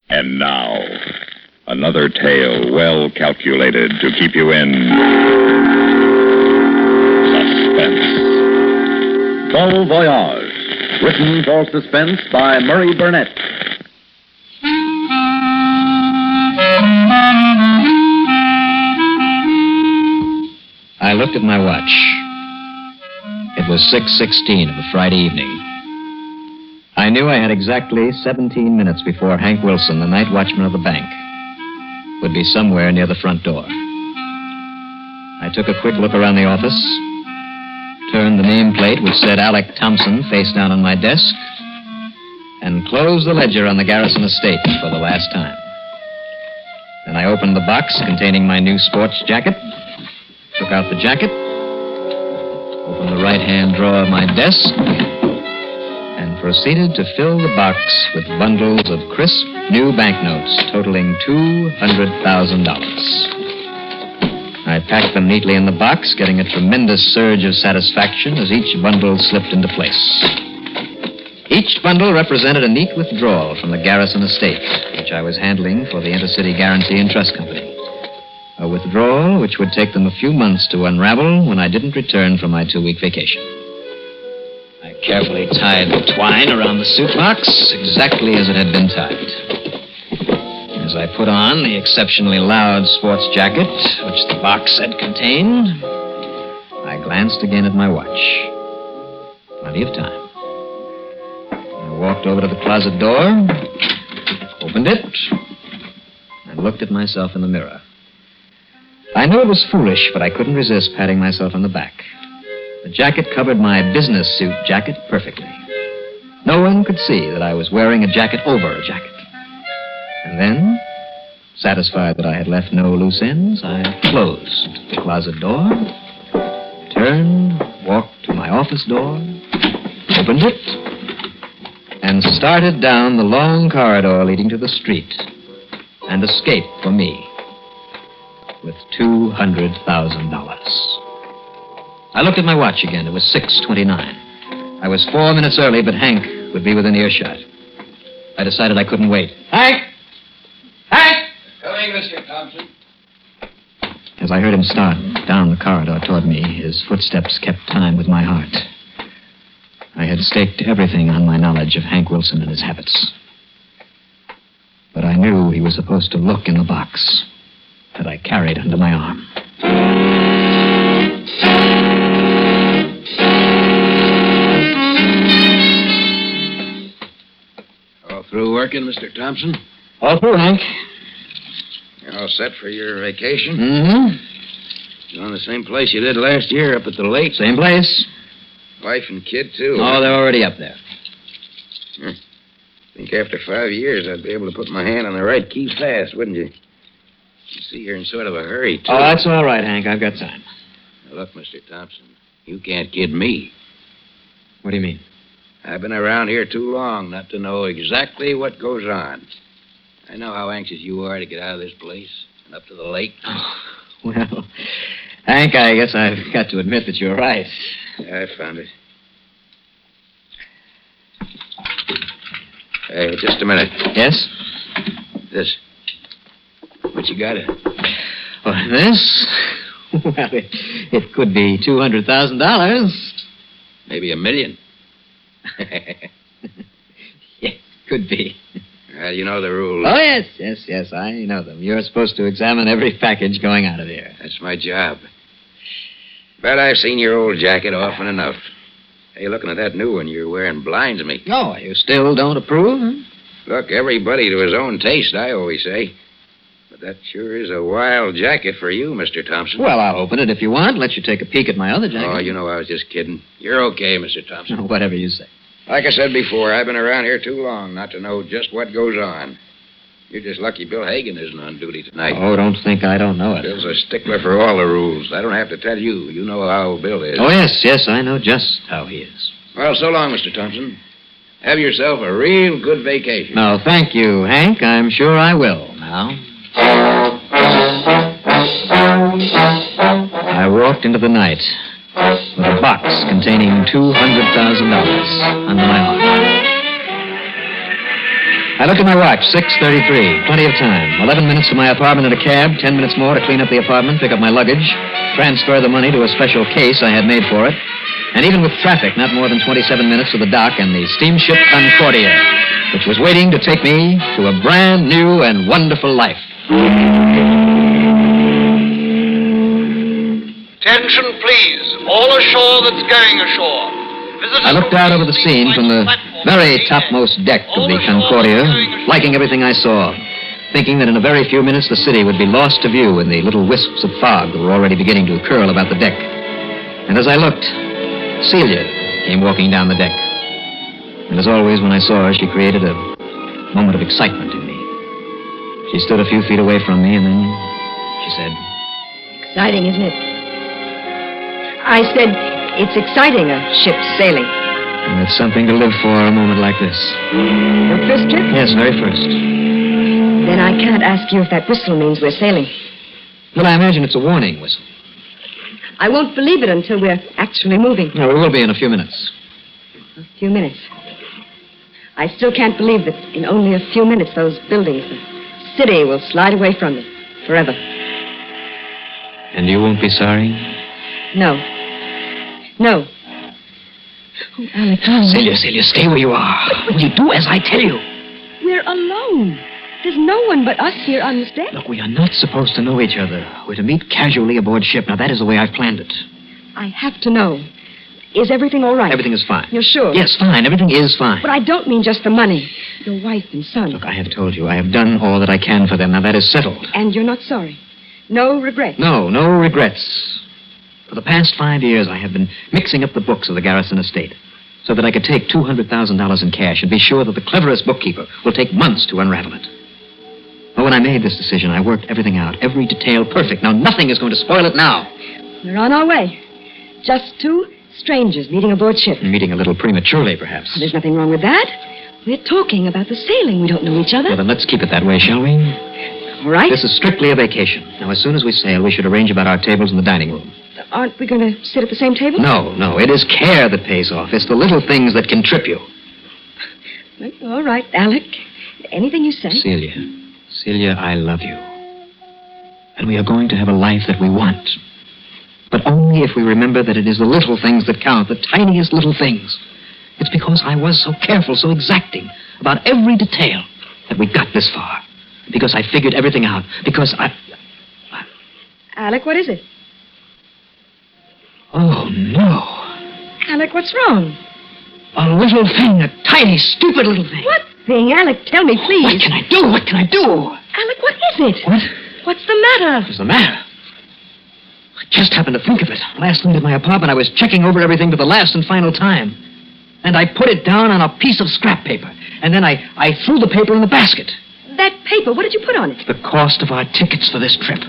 And now, another tale well calculated to keep you in suspense. Bon Voyage, written for suspense by Murray Burnett. I looked at my watch. It was 6:16 of a Friday evening. I knew I had exactly 17 minutes before Hank Wilson, the night watchman of the bank, would be somewhere near the front door. I took a quick look around the office, turned the nameplate which said Alec Thompson face down on my desk, and closed the ledger on the Garrison estate for the last time. Then I opened the box containing my new sports jacket, took out the jacket, opened the right-hand drawer of my desk, and proceeded to fill the box with bundles of crisp new banknotes totaling $200,000. I packed them neatly in the box, getting a tremendous surge of satisfaction as each bundle slipped into place. Each bundle represented a neat withdrawal from the Garrison estate, which I was handling for the Intercity Guarantee and Trust Company. A withdrawal which would take them a few months to unravel when I didn't return from my 2-week vacation. I carefully tied the twine around the suit box exactly as it had been tied. As I put on the exceptionally loud sports jacket, which the box had contained, I glanced again at my watch. Plenty of time. I walked over to the closet door, opened it, and looked at myself in the mirror. I knew it was foolish, but I couldn't resist patting myself on the back. The jacket covered my business suit jacket perfectly. No one could see that I was wearing a jacket over a jacket. And then, satisfied that I had left no loose ends, I closed the closet door, turned, walked to my office door, opened it, and started down the long corridor leading to the street and escaped for me with $200,000. I looked at my watch again. It was 6:29. I was 4 minutes early, but Hank would be within earshot. I decided I couldn't wait. Hank! Hank! Coming, Mr. Thompson. As I heard him start down the corridor toward me, his footsteps kept time with my heart. I had staked everything on my knowledge of Hank Wilson and his habits. But I knew he was supposed to look in the box that I carried under my arm. All through working, Mr. Thompson? All through, Hank. You're all set for your vacation? Mm-hmm. You're on the same place you did last year up at the lake? Same place. Wife and kid, too? Oh, they're already up there. I think after 5 years I'd be able to put my hand on the right key fast, wouldn't you? You see, you're in sort of a hurry, too. Oh, that's all right, Hank. I've got time. Now, look, Mr. Thompson, you can't kid me. What do you mean? I've been around here too long not to know exactly what goes on. I know how anxious you are to get out of this place and up to the lake. Oh, well, Hank, I guess I've got to admit that you're right. I found it. Hey, just a minute. Yes? This. What you got it? Oh, this? Well, it could be $200,000. Maybe $1 million. Yeah, could be. Well, you know the rules. Oh, yes, I know them. You're supposed to examine every package going out of here. That's my job. But I've seen your old jacket often enough. Hey, looking at that new one you're wearing blinds me. Oh, you still don't approve? Huh? Look, everybody to his own taste, I always say. But that sure is a wild jacket for you, Mr. Thompson. Well, I'll open it if you want. Let you take a peek at my other jacket. Oh, you know I was just kidding. You're okay, Mr. Thompson. Whatever you say. Like I said before, I've been around here too long not to know just what goes on. You're just lucky Bill Hagen isn't on duty tonight. Oh, don't think I don't know it. Bill's a stickler for all the rules. I don't have to tell you. You know how Bill is. Oh, yes, I know just how he is. Well, so long, Mr. Thompson. Have yourself a real good vacation. No, thank you, Hank. I'm sure I will now. I walked into the night with a box containing $200,000 under my arm. I looked at my watch, 6:33. Plenty of time. 11 minutes to my apartment in a cab, 10 minutes more to clean up the apartment, pick up my luggage, transfer the money to a special case I had made for it. And even with traffic, not more than 27 minutes to the dock and the steamship Concordia, which was waiting to take me to a brand new and wonderful life. Attention, please. All ashore that's going ashore. I looked out over the scene from the very topmost deck of the Concordia, liking everything I saw, thinking that in a very few minutes the city would be lost to view in the little wisps of fog that were already beginning to curl about the deck. And as I looked, Celia came walking down the deck. And as always, when I saw her, she created a moment of excitement in me. She stood a few feet away from me, and then she said, Exciting, isn't it? I said, it's exciting, a ship sailing. And it's something to live for a moment like this. Your first trip? Yes, very first. Then I can't ask you if that whistle means we're sailing. Well, I imagine it's a warning whistle. I won't believe it until we're actually moving. No, we will be in a few minutes. A few minutes. I still can't believe that in only a few minutes those buildings, the city, will slide away from me. Forever. And you won't be sorry? No. No. Oh, Alec, no. Celia, stay where you are. Will you do as I tell you? We're alone. There's no one but us here on this deck. Look, we are not supposed to know each other. We're to meet casually aboard ship. Now, that is the way I've planned it. I have to know. Is everything all right? Everything is fine. You're sure? Yes, fine. Everything is fine. But I don't mean just the money. Your wife and son. Look, I have told you. I have done all that I can for them. Now, that is settled. And you're not sorry? No regrets? No regrets. For the past 5 years, I have been mixing up the books of the Garrison estate so that I could take $200,000 in cash and be sure that the cleverest bookkeeper will take months to unravel it. But when I made this decision, I worked everything out, every detail perfect. Now, nothing is going to spoil it now. We're on our way. Just two strangers meeting aboard ship. Meeting a little prematurely, perhaps. There's nothing wrong with that. We're talking about the sailing. We don't know each other. Well, then let's keep it that way, shall we? All right. This is strictly a vacation. Now, as soon as we sail, we should arrange about our tables in the dining room. Aren't we going to sit at the same table? No. It is care that pays off. It's the little things that can trip you. All right, Alec. Anything you say. Celia, I love you. And we are going to have a life that we want. But only if we remember that it is the little things that count, the tiniest little things. It's because I was so careful, so exacting about every detail that we got this far. Because I figured everything out. Because I... Alec, what is it? Oh, no. Alec, what's wrong? A little thing, a tiny, stupid little thing. What thing? Alec, tell me, please. What can I do? Alec, what is it? What? What's the matter? What's the matter? I just happened to think of it. Last night at my apartment, I was checking over everything for the last and final time. And I put it down on a piece of scrap paper. And then I threw the paper in the basket. That paper, what did you put on it? The cost of our tickets for this trip.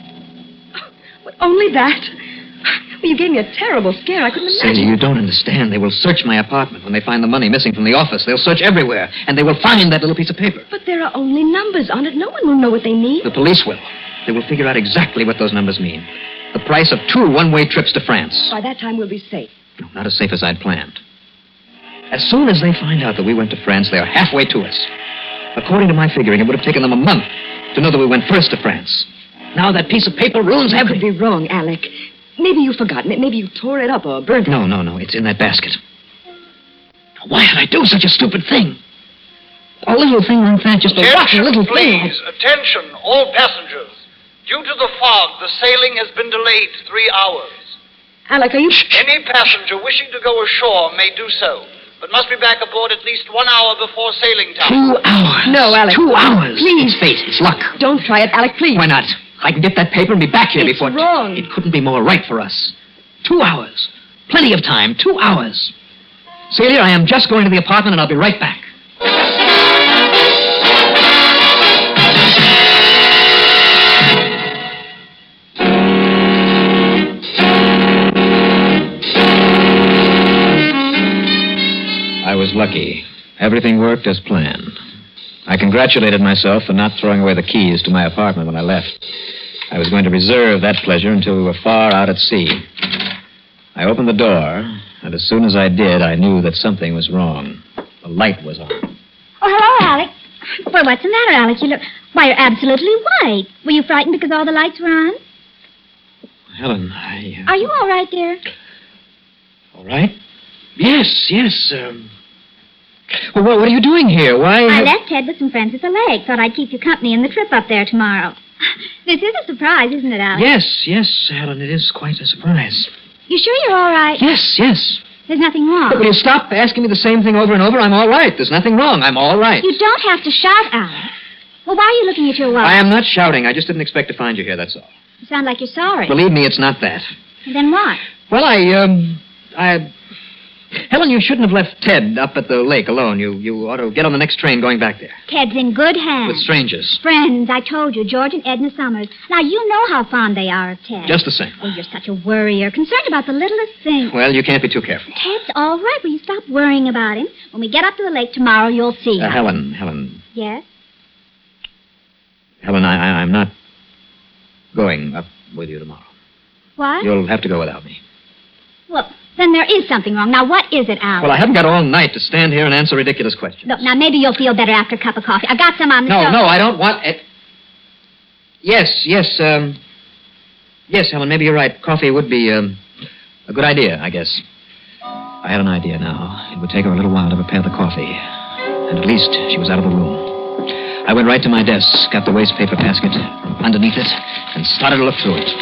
Only that? Well, you gave me a terrible scare. I couldn't imagine. Celia, you don't understand. They will search my apartment when they find the money missing from the office. They'll search everywhere, and they will find that little piece of paper. But there are only numbers on it. No one will know what they mean. The police will. They will figure out exactly what those numbers mean. The price of 2 one-way trips to France. By that time, we'll be safe. No, not as safe as I'd planned. As soon as they find out that we went to France, they are halfway to us. According to my figuring, it would have taken them a month to know that we went first to France. Now that piece of paper ruins everything. You could be wrong, Alec. Maybe you forgot. Maybe you tore it up or burnt it. No. It's in that basket. Why did I do such a stupid thing? A little thing like that, just a rotten little thing. Please, attention, all passengers. Due to the fog, the sailing has been delayed 3 hours. Alec, are you... Any passenger wishing to go ashore may do so, but must be back aboard at least 1 hour before sailing time. 2 hours. No, Alec. 2 hours. Please. It's fate. It's luck. Don't try it, Alec, please. Why not? I can get that paper and be back here It's before... wrong. It couldn't be more right for us. 2 hours. Plenty of time. 2 hours. Celia, I am just going to the apartment and I'll be right back. I was lucky. Everything worked as planned. I congratulated myself for not throwing away the keys to my apartment when I left. I was going to reserve that pleasure until we were far out at sea. I opened the door, and as soon as I did, I knew that something was wrong. The light was on. Oh, hello, Alec. Well, what's the matter, Alec? Why, you're absolutely white. Were you frightened because all the lights were on? Helen, Are you all right, dear? All right? Yes. Well, what are you doing here? Why... I left Ted with some friends at the lake. Thought I'd keep you company in the trip up there tomorrow. This is a surprise, isn't it, Alec? Yes, Helen, it is quite a surprise. You sure you're all right? Yes. There's nothing wrong. But will you stop asking me the same thing over and over? I'm all right. There's nothing wrong. I'm all right. You don't have to shout, Alec. Well, why are you looking at your watch? I am not shouting. I just didn't expect to find you here, that's all. You sound like you're sorry. Believe me, it's not that. Then what? Well, Helen, you shouldn't have left Ted up at the lake alone. You ought to get on the next train going back there. Ted's in good hands. With strangers. Friends, I told you, George and Edna Summers. Now, you know how fond they are of Ted. Just the same. Oh, you're such a worrier, concerned about the littlest thing. Well, you can't be too careful. Ted's all right. Will you stop worrying about him? When we get up to the lake tomorrow, you'll see. Helen. Yes? Helen, I'm not going up with you tomorrow. What? You'll have to go without me. Well, then there is something wrong. Now, what is it, Alec? Well, I haven't got all night to stand here and answer ridiculous questions. Look, now, maybe you'll feel better after a cup of coffee. I got some on the stove. No, I don't want it. Yes, Helen, maybe you're right. Coffee would be a good idea, I guess. I had an idea now. It would take her a little while to prepare the coffee. And at least she was out of the room. I went right to my desk, got the waste paper basket underneath it, and started to look through it.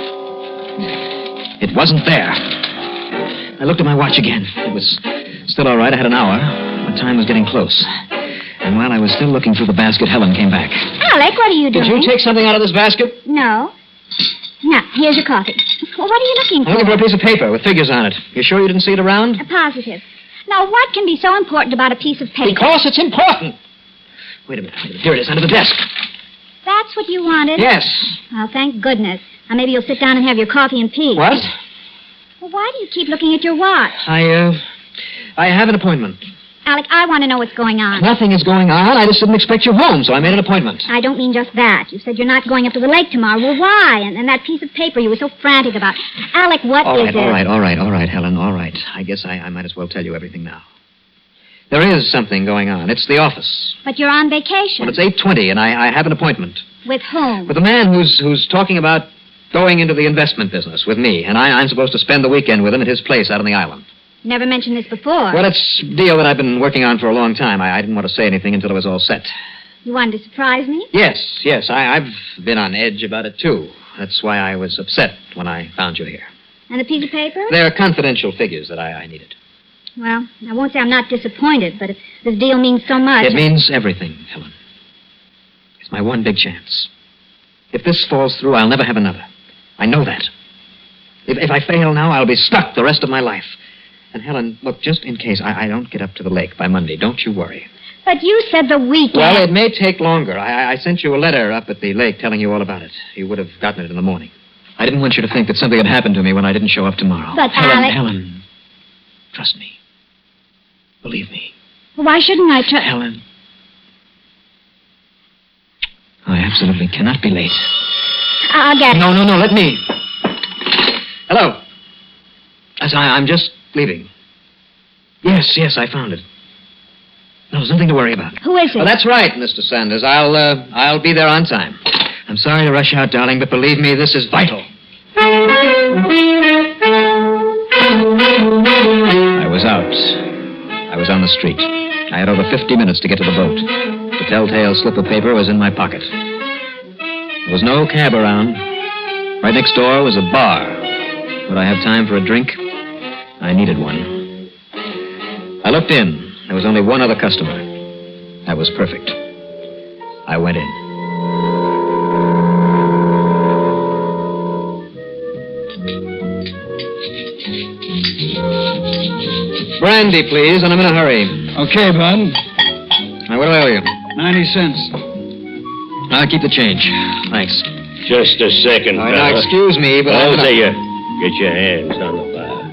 It wasn't there. I looked at my watch again. It was still all right. I had an hour, but time was getting close. And while I was still looking through the basket, Helen came back. Alec, what are you doing? Did you take something out of this basket? No. Now, here's your coffee. Well, what are you looking for? I'm looking for a piece of paper with figures on it. You sure you didn't see it around? Positive. Now, what can be so important about a piece of paper? Because it's important. Wait a minute. Here it is, under the desk. That's what you wanted? Yes. Well, thank goodness. Now, maybe you'll sit down and have your coffee in peace. What? Well, why do you keep looking at your watch? I have an appointment. Alec, I want to know what's going on. Nothing is going on. I just didn't expect you home, so I made an appointment. I don't mean just that. You said you're not going up to the lake tomorrow. Well, why? And that piece of paper you were so frantic about. Alec, what is it? All right, Helen, all right. I guess I might as well tell you everything now. There is something going on. It's the office. But you're on vacation. Well, it's 8:20, and I have an appointment. With whom? With a man who's talking about going into the investment business with me, and I'm supposed to spend the weekend with him at his place out on the island. Never mentioned this before. Well, it's a deal that I've been working on for a long time. I didn't want to say anything until it was all set. You wanted to surprise me? Yes. I've been on edge about it, too. That's why I was upset when I found you here. And the piece of paper? They're confidential figures that I needed. Well, I won't say I'm not disappointed, but if this deal means so much... It means everything, Helen. It's my one big chance. If this falls through, I'll never have another. I know that. If I fail now, I'll be stuck the rest of my life. And, Helen, look, just in case I don't get up to the lake by Monday, don't you worry. But you said the weekend. Well, it may take longer. I sent you a letter up at the lake telling you all about it. You would have gotten it in the morning. I didn't want you to think that something had happened to me when I didn't show up tomorrow. But, Alec... Helen, trust me. Believe me. Why shouldn't I trust... Helen. I absolutely cannot be late. I'll get it. No, let me. Hello. I'm just leaving. Yes, I found it. No, there's nothing to worry about. Who is it? Oh, that's right, Mr. Sanders. I'll be there on time. I'm sorry to rush out, darling, but believe me, this is vital. I was out. I was on the street. I had over 50 minutes to get to the boat. The telltale slip of paper was in my pocket. There was no cab around. Right next door was a bar. Would I have time for a drink? I needed one. I looked in. There was only one other customer. That was perfect. I went in. Brandy, please, and I'm in a hurry. Okay, Bud. Now, what do I owe you? 90 cents. I'll keep the change. Thanks. Just a second, Now, fella. excuse me, but Both I'm... of you, get your hands on the bar.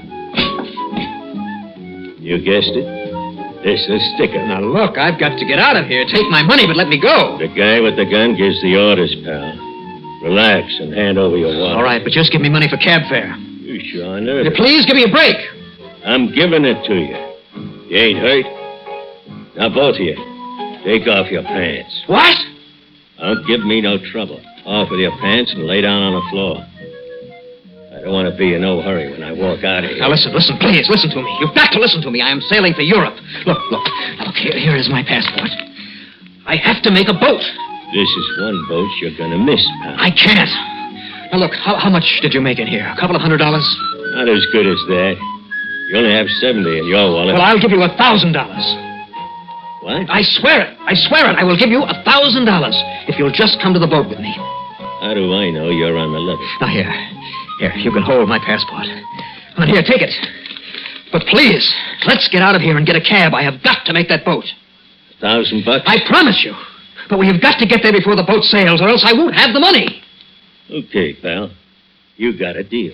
You guessed it. This is sticker. Now, look, I've got to get out of here. Take my money, but let me go. The guy with the gun gives the orders, pal. Relax and hand over your wallet. All right, but just give me money for cab fare. You sure nervous. Please, give me a break. I'm giving it to you. You ain't hurt? Now, both of you, Take off your pants. What? Don't give me no trouble. Off with your pants and lay down on the floor. I don't want to be in no hurry when I walk out of here. Now, listen, please, listen to me. You've got to listen to me. I am sailing for Europe. Look, here is my passport. I have to make a boat. This is one boat you're going to miss, pal. I can't. Now, look, how much did you make in here? $200? Not as good as that. You only have 70 in your wallet. Well, I'll give you $1,000. What? I swear it. I will give you $1,000 if you'll just come to the boat with me. How do I know you're on the level? Now, here, you can hold my passport. Now, here, take it. But please, let's get out of here and get a cab. I have got to make that boat. $1,000? I promise you. But we have got to get there before the boat sails, or else I won't have the money. Okay, pal. You got a deal.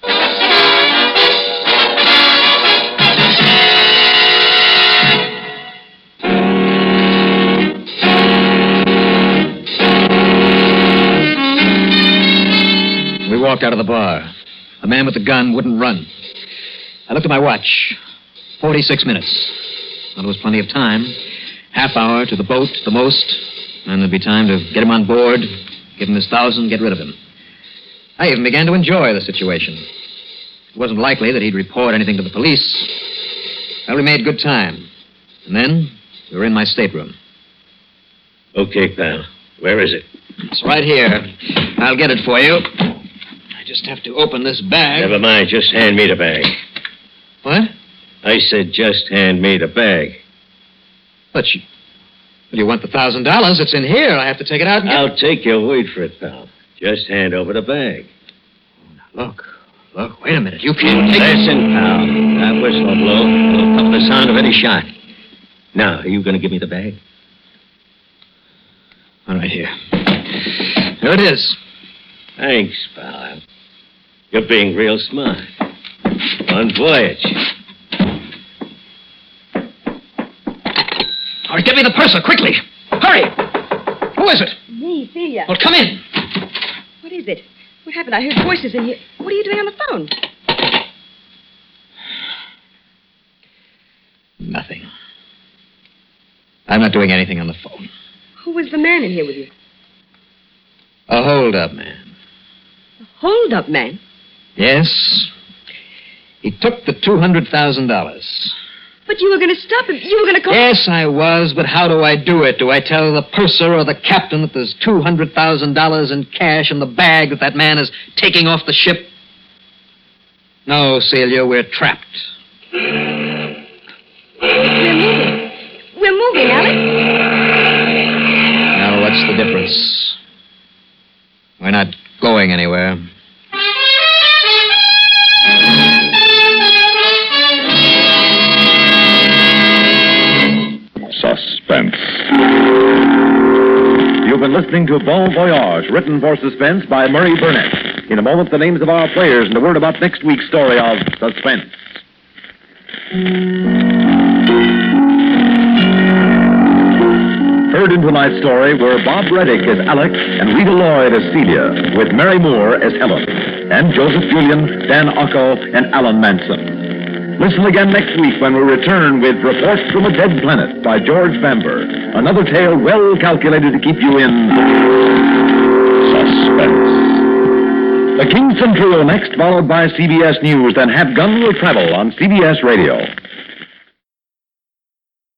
We walked out of the bar. The man with the gun wouldn't run. I looked at my watch. 46 minutes. Well, there was plenty of time. Half hour to the boat, the most. And there'd be time to get him on board, give him his 1,000, get rid of him. I even began to enjoy the situation. It wasn't likely that he'd report anything to the police. Well, we made good time. And then we were in my stateroom. Okay, pal. Where is it? It's right here. I'll get it for you. I just have to open this bag. Never mind. Just hand me the bag. What? I said just hand me the bag. But you want the $1,000. It's in here. I have to take it out and get I'll take your word for it, pal. Just hand over the bag. Look, wait a minute. You can't take Listen, pal. That whistle will blow. It'll pump the sound of any shot. Now, are you going to give me the bag? All right, here. Here it is. Thanks, pal. You're being real smart. Bon voyage. All right, get me the purser, quickly. Hurry. Who is it? Me, Celia. Well, come in. What is it? What happened? I heard voices in here. What are you doing on the phone? Nothing. I'm not doing anything on the phone. Who was the man in here with you? A hold-up man. A hold-up man? Yes. He took the $200,000. But you were going to stop him. You were going to call... Yes, I was, but how do I do it? Do I tell the purser or the captain that there's $200,000 in cash in the bag that man is taking off the ship? No, Celia, we're trapped. We're moving, Alec. Now, what's the difference? We're not going anywhere. Suspense. You've been listening to Bon Voyage, written for suspense by Murray Burnett. In a moment, the names of our players and a word about next week's story of Suspense. Heard in tonight's story were Bob Reddick as Alec and Rita Lloyd as Celia, with Mary Moore as Helen, and Joseph Julian, Dan Ocko, and Alan Manson. Listen again next week when we return with Reports from a Dead Planet by George Bamber. Another tale well calculated to keep you in suspense. The Kingston Trio next, followed by CBS News, then Have Gun Will Travel on CBS Radio.